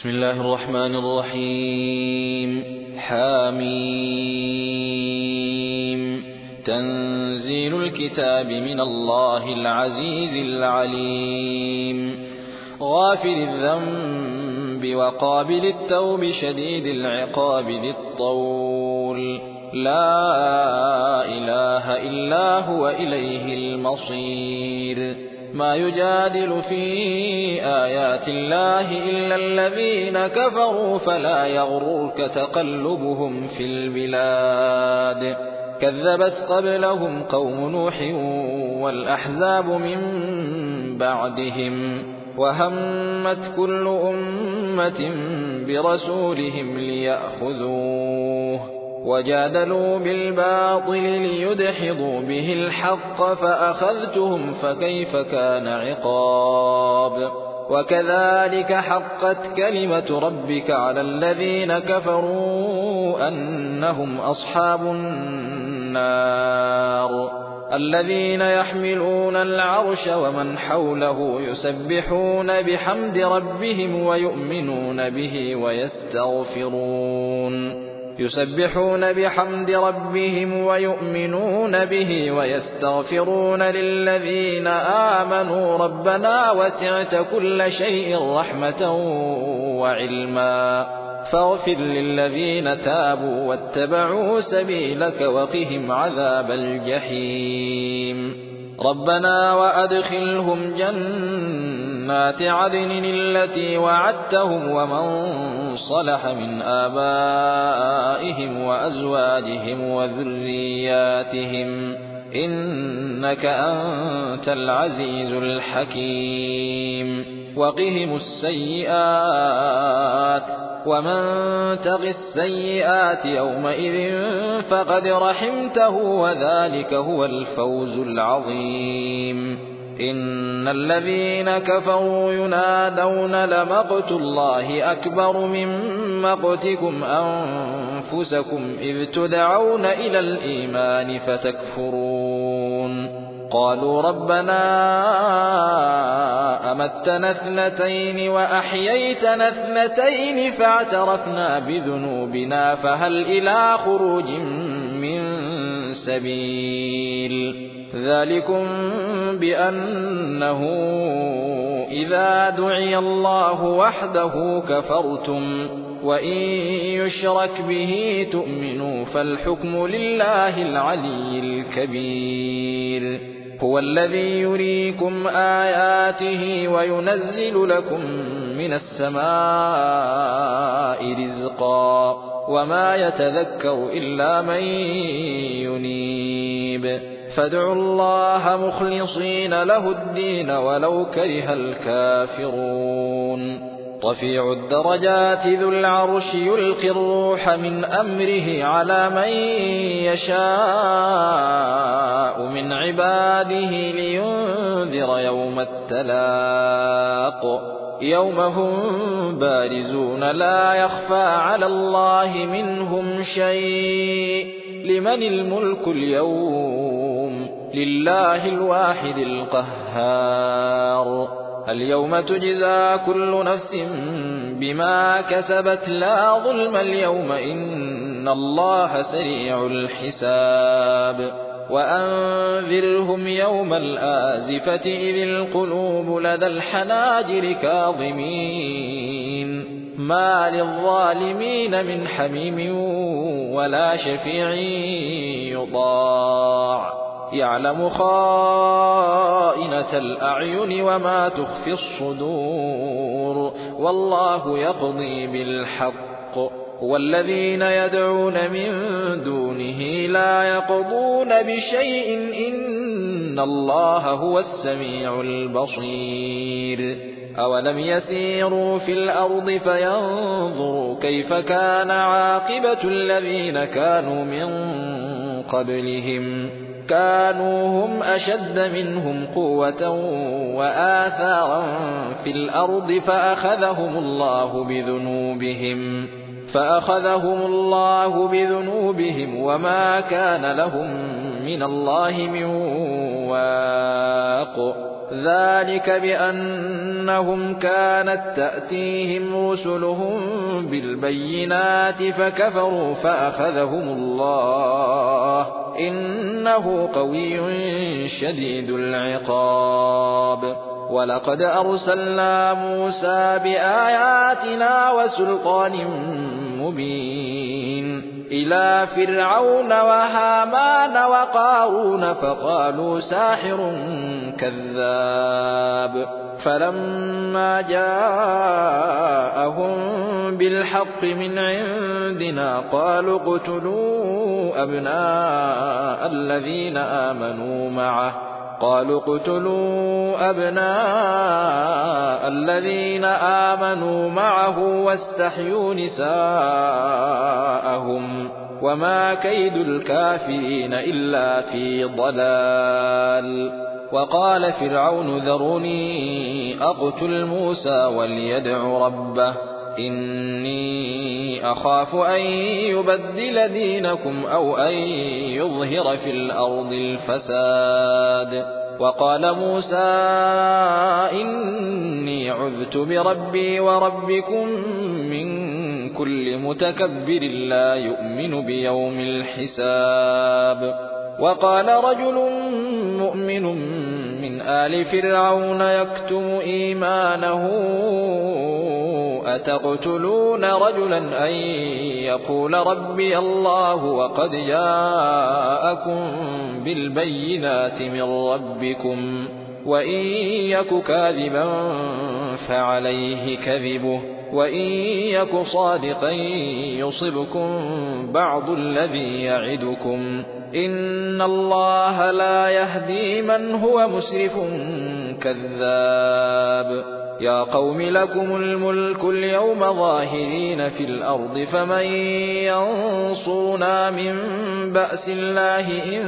بسم الله الرحمن الرحيم. حميم. تنزيل الكتاب من الله العزيز العليم. غافر الذنب وقابل التوب شديد العقاب ذي الطول. لا إله إلا هو إليه المصير. ما يجادل في آيات الله إلا الذين كفروا فلا يغررك تقلبهم في البلاد. كذبت قبلهم قوم نوح والأحزاب من بعدهم وهمت كل أمة برسولهم ليأخذوه وجادلوا بالباطل ليدحضوا به الحق فأخذتهم فكيف كان عقاب. وكذلك حقت كلمة ربك على الذين كفروا أنهم أصحاب النار. الذين يحملون العرش ومن حوله يسبحون بحمد ربهم ويؤمنون به ويستغفرون للذين آمنوا ربنا وسعت كل شيء رحمة وعلما فاغفر للذين تابوا واتبعوا سبيلك وقهم عذاب الجحيم. ربنا وأدخلهم جنات عدن التي وعدتهم ومن صلح من آبائهم وأزواجهم وذرياتهم إنك أنت العزيز الحكيم. وقهم السيئات ومن تق السيئات يومئذ فقد رحمته وذلك هو الفوز العظيم. إن الذين كفروا ينادون لمقت الله أكبر من مقتكم أنفسكم إذ تدعون إلى الإيمان فتكفرون. قالوا ربنا أمتنا اثنتين وأحييتنا اثنتين فاعترفنا بذنوبنا فهل إلى خروج من سبيل. ذلكم بأنه إذا دعي الله وحده كفرتم وإن يشرك به تؤمنوا فالحكم لله العلي الكبير. هو الذي يريكم آياته وينزل لكم من السماء رزقا وما يتذكر إلا من ينيب. فادعوا الله مخلصين له الدين ولو كره الكافرون. رفيع الدرجات ذو العرش يلقي الروح من أمره على من يشاء من عباده لينذر يوم التلاق. يوم هم بارزون لا يخفى على الله منهم شيء. لمن الملك اليوم؟ لله الواحد القهار. اليوم تجزى كل نفس بما كسبت لا ظلم اليوم إن الله سريع الحساب. وأنذرهم يوم الآزفة إذ القلوب لدى الحناجر كاظمين ما للظالمين من حميم ولا شفيع يطاع. يعلم خائنة الأعين وما تخفي الصدور والله يقضي بالحق. والذين يدعون من دونه لا يقضون بشيء إن الله هو السميع البصير. أولم يسيروا في الأرض فينظروا كيف كان عاقبة الذين كانوا من قبلهم كانوا هم أشد منهم قوة وآثارا في الأرض فأخذهم الله بذنوبهم وما كان لهم من الله من واق. ذلك بأن أنهم كانت تأتيهم رسلهم بالبينات فكفروا فأخذهم الله إنه قوي شديد العقاب. ولقد أرسلنا موسى بآياتنا وسلطان مبين إلى فرعون وهامان وقارون فقالوا ساحر كذاب. فلما جاءهم بالحق من عندنا قالوا اقتلوا أبناء الذين آمنوا معه واستحيوا نساءهم وما كيد الكافرين إلا في ضلال. وقال فرعون ذروني أقتل موسى وليدع ربه إني أخاف أن يبدل دينكم أو أن يظهر في الأرض الفساد. وقال موسى إني عذت بربي وربكم من كل متكبر لا يؤمن بيوم الحساب. وقال رجل مؤمن من آل فرعون يكتم إيمانه أتقتلون رجلا أن يقول ربي الله وقد جاءكم بالبينات من ربكم وإن يك كاذبا فعليه كذبه وإن يك صادقا يصبكم بعض الذي يعدكم إن الله لا يهدي من هو مسرف كذاب. يا قوم لكم الملك اليوم ظاهرين في الأرض فمن ينصرنا من بأس الله إن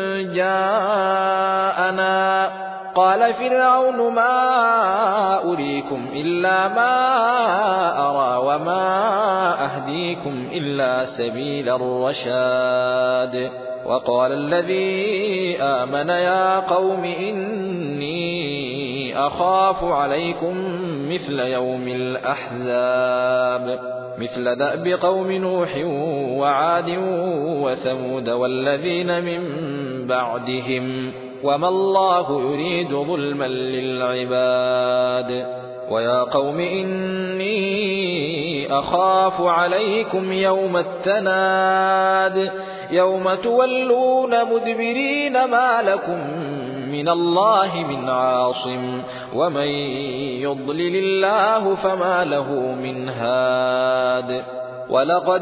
جاءنا. قال فرعون ما أريكم إلا ما أرى وما أهديكم إلا سبيل الرشاد. وقال الذي آمن يا قوم إني أخاف عليكم مثل يوم الأحزاب مثل دأب قوم نوح وعاد وثمود والذين من بعدهم وما الله يريد ظلما للعباد. ويا قوم إني أخاف عليكم يوم التناد يوم تولون مدبرين ما لكم من الله من عاصم ومن يضلل الله فما له من هاد. ولقد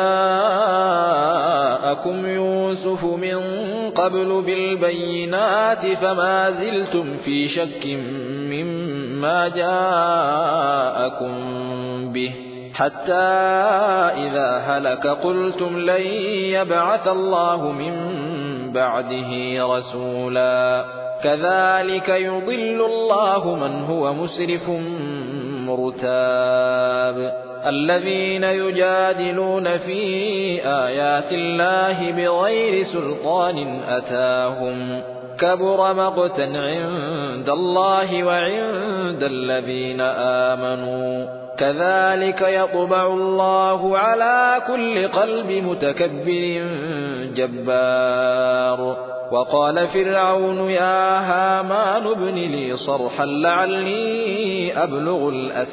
جاءكم يوسف من قبل بالبينات فما زلتم في شك مما جاءكم به حتى إذا هلك قلتم لن يبعث الله من بعده رسولا كذلك يضل الله من هو مسرف مرتاب. الذين يجادلون في آيات الله بغير سلطان أتاهم كبر مقتا عند الله وعند الذين آمنوا كذلك يطبع الله على كل قلب متكبر جبار. وقال فرعون يا هامان ابن لي صرحا لعلي أبلغ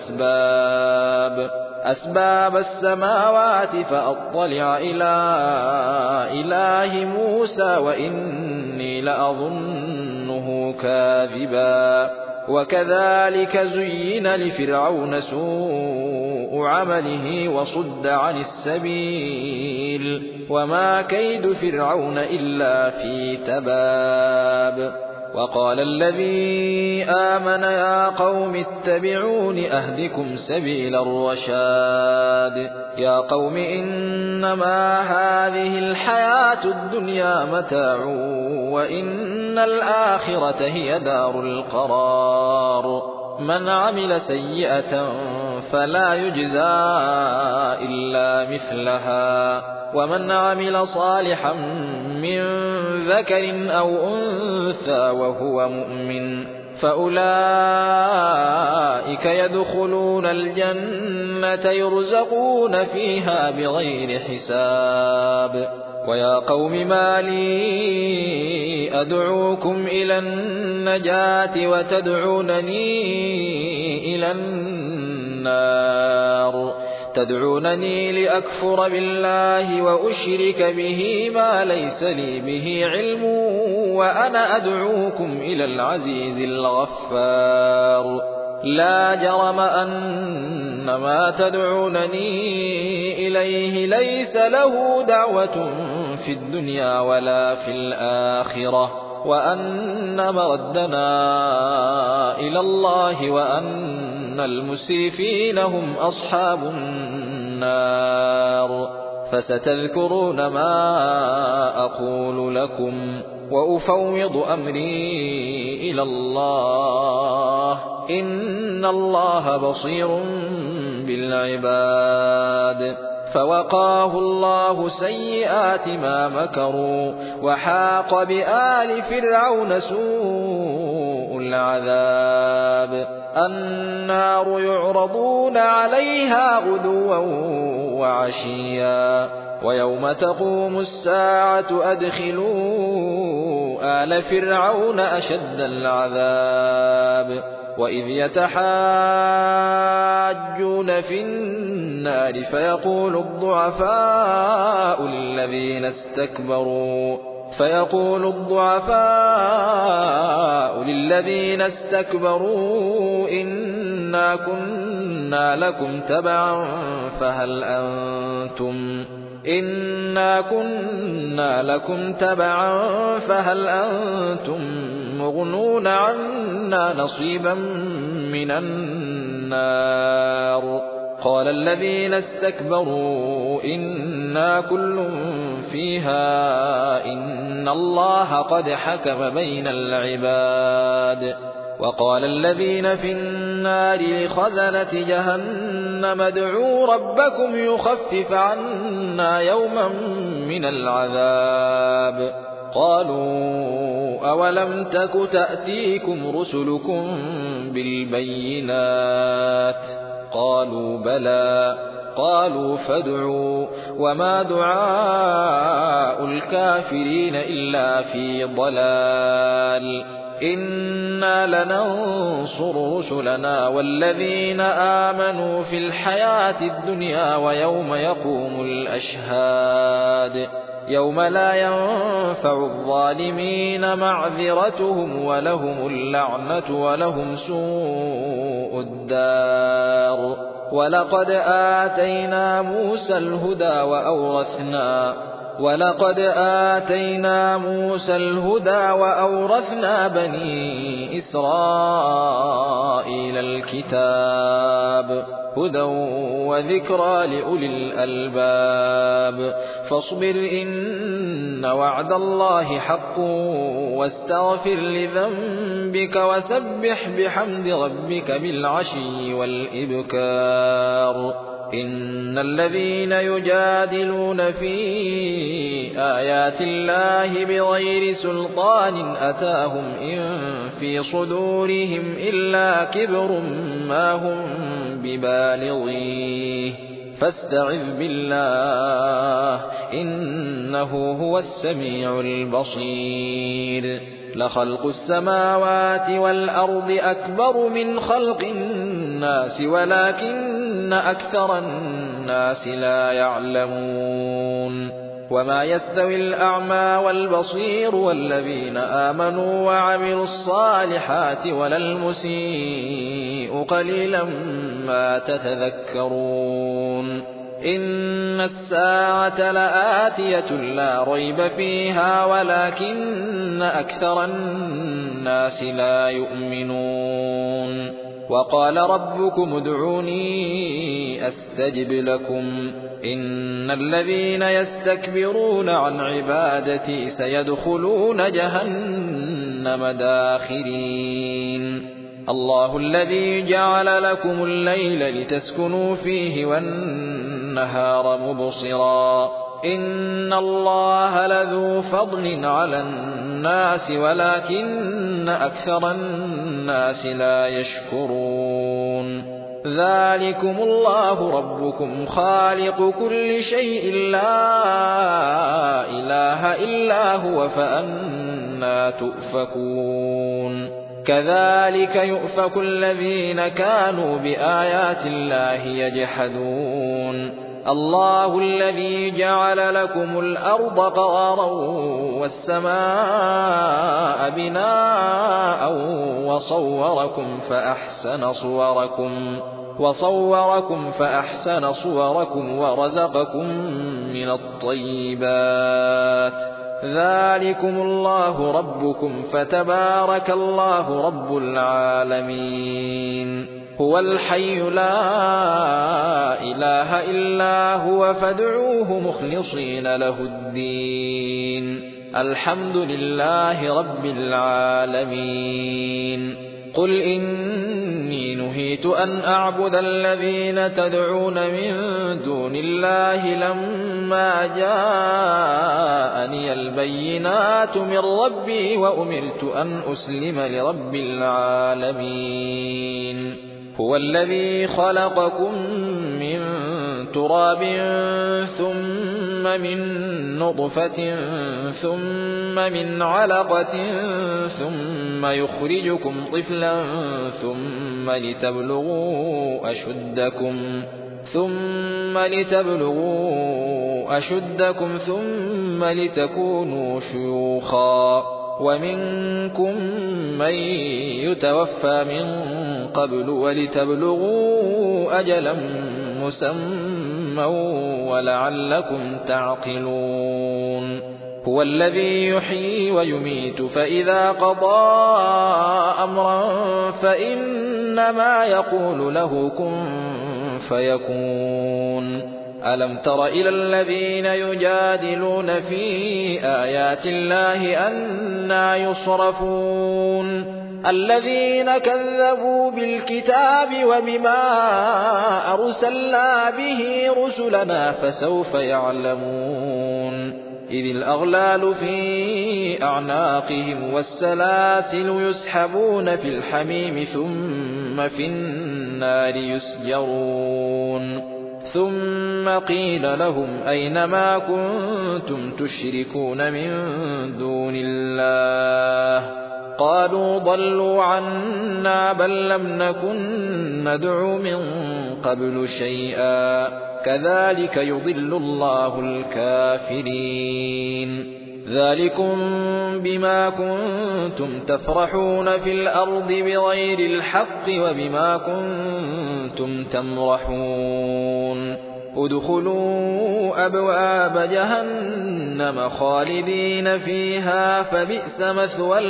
أسباب السماوات فأطلع إلى إله موسى وإني لأظنه كاذبا. وكذلك زين لفرعون سوء عمله وصد عن السبيل وما كيد فرعون إلا في تباب. وقال الذي آمن يا قوم اتبعون أهدكم سبيل الرشاد. يا قوم إنما هذه الحياة الدنيا متاع وإن الآخرة هي دار القرار. من عمل سيئة فلا يجزى إلا مثلها ومن عمل صالحا من ذكر أو أنثى وهو مؤمن فأولئك يدخلون الجنة يرزقون فيها بغير حساب. ويا قوم ما لي أدعوكم إلى النجاة وتدعونني إلى النار تدعونني لأكفر بالله وأشرك به ما ليس لي به علم وأنا أدعوكم إلى العزيز الغفار. لا جرم أن ما تدعونني إليه ليس له دعوة في الدنيا ولا في الآخرة وأن مردنا إلى الله وأن المسرفين هم أصحاب النار. فستذكرون ما أقول لكم وأفوض أمري إلى الله إن الله بصير بالعباد. فوقاه الله سيئات ما مكروا وحاق بآل فرعون سوء العذاب. النار يعرضون عليها غدوا وعشيا ويوم تقوم الساعة أدخلوا آل فرعون أشد العذاب. وإذ يتحاجون في النار فيقول الضعفاء للذين استكبروا إنا كنا لكم تبعا فهل أنتم مغنون عنا نصيبا من النار. قال الذين استكبروا إنا كل فيها إن الله قد حكم بين العباد. وقال الذين في النار لخزنة جهنم ادعوا ربكم يخفف عنا يوما من العذاب. قالوا أولم تك تأتيكم رسلكم بالبينات قالوا بلى قالوا فادعوا وما دعاء الكافرين إلا في ضلال. إنا لننصر رسلنا والذين آمنوا في الحياة الدنيا ويوم يقوم الأشهاد يوم لا ينفع الظالمين معذرتهم ولهم اللعنة ولهم سوء الدار. ولقد آتينا موسى الهدى وأورثنا بني إسرائيل الكتاب هدى وذكرى لأولي الألباب. فاصبر إن وعد الله حق واستغفر لذنبك وسبح بحمد ربك بالعشي والإبكار. إن الذين يجادلون في آيات الله بغير سلطان أتاهم إن في صدورهم إلا كبر ما هم ببالغيه فاستعذ بالله إنه هو السميع البصير. لخلق السماوات والأرض أكبر من خلق الناس ولكن أكثر الناس لا يعلمون. وما يستوي الأعمى والبصير والذين آمنوا وعملوا الصالحات ولا المسيء قليلا ما تتذكرون. إن الساعة لآتية لا ريب فيها ولكن أكثر الناس لا يؤمنون. وقال ربكم ادعوني أستجب لكم إن الذين يستكبرون عن عبادتي سيدخلون جهنم داخرين. الله الذي جعل لكم الليل لتسكنوا فيه والنهار مبصرا إن الله لذو فضل على الناس ولكن أكثر الناس لا يشكرون ذلكم الله ربكم خالق كل شيء لا إله إلا هو فأنى تؤفكون كذلك يؤفك الذين كانوا بآيات الله يجحدون الله الذي جعل لكم الأرض قرارا والسماء بناء وصوركم فأحسن صوركم ورزقكم من الطيبات ذلكم الله ربكم فتبارك الله رب العالمين هو الحي لا إله إلا هو فادعوه مخلصين له الدين الحمد لله رب العالمين قل إني نهيت أن أعبد الذين تدعون من دون الله لما جاءني البينات من ربي وأمرت أن أسلم لرب العالمين هو الذي خلقكم من تراب ثم من نطفة ثم من علقة ثم يخرجكم طفلا ثم لتبلغوا أشدكم ثم لتكونوا شيوخا ومنكم من يتوفى من قبل ولتبلغوا أجلا مسمى ولعلكم تعقلون هو الذي يحيي ويميت فإذا قضى أمرا فإنما يقول له كن فيكون ألم تر إلى الذين يجادلون في آيات الله أنى يصرفون الذين كذبوا بالكتاب وبما أرسلنا به رسلنا فسوف يعلمون إذ الأغلال في أعناقهم والسلاسل يسحبون في الحميم ثم في النار يسجرون ثم قيل لهم أين ما كنتم تشركون من دون الله قالوا ضلوا عنا بل لم نكن ندعو من قبل شيئا كذلك يضل الله الكافرين ذلكم بما كنتم تفرحون في الأرض بغير الحق وبما كنتم تمرحون ادخلوا أبواب جهنم خالدين فيها فبئس مثوى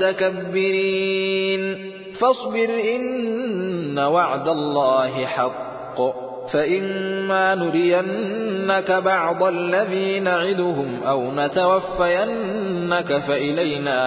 المتكبرين فاصبر إن وعد الله حق فإما نرينك بعض الذي نعدهم أو نتوفينك فإلينا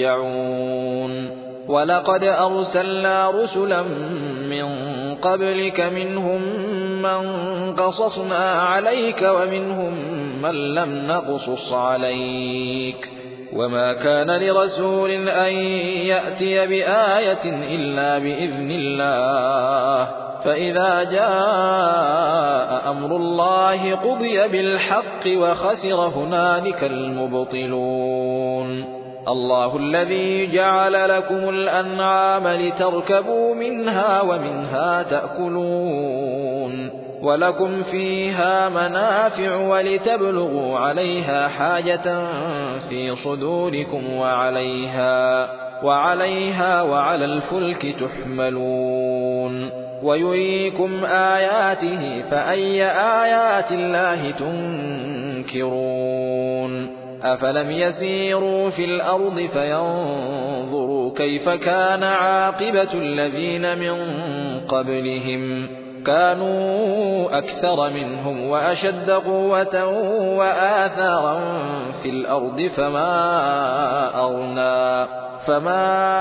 يرجعون ولقد أرسلنا رسلا من قبلك منهم من قصصنا عليك ومنهم من لم نقصص عليك وما كان لرسول أن يأتي بآية إلا بإذن الله فإذا جاء أمر الله قضي بالحق وخسر هنالك المبطلون الله الذي جعل لكم الأنعام لتركبوا منها ومنها تأكلون ولكم فيها منافع ولتبلغوا عليها حاجة في صدوركم وعليها وعلى الفلك تحملون ويريكم آياته فأي آيات الله تنكرون أفلم يسيروا في الأرض فينظروا كيف كان عاقبة الذين من قبلهم كانوا أكثر منهم وأشد قوة وآثارا في الأرض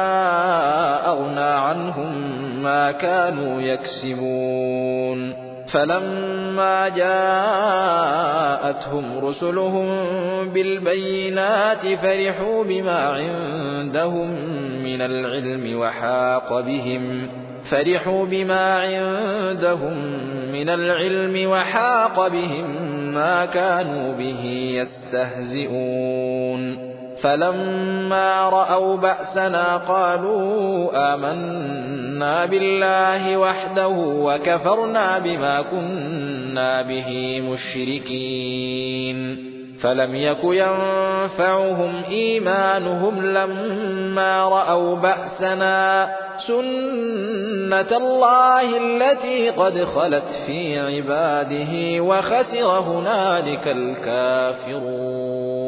فما أغنى عنهم ما كانوا يكسبون فلما جاءتهم رسلهم بالبينات فرحوا بما عندهم من العلم وحاق بهم ما كانوا به يستهزئون فلما رأوا بأسنا قالوا آمنا بالله وحده وكفرنا بما كنا به مشركين فلم يك ينفعهم إيمانهم لما رأوا بأسنا سنة الله التي قد خلت في عباده وخسر هنالك الكافرون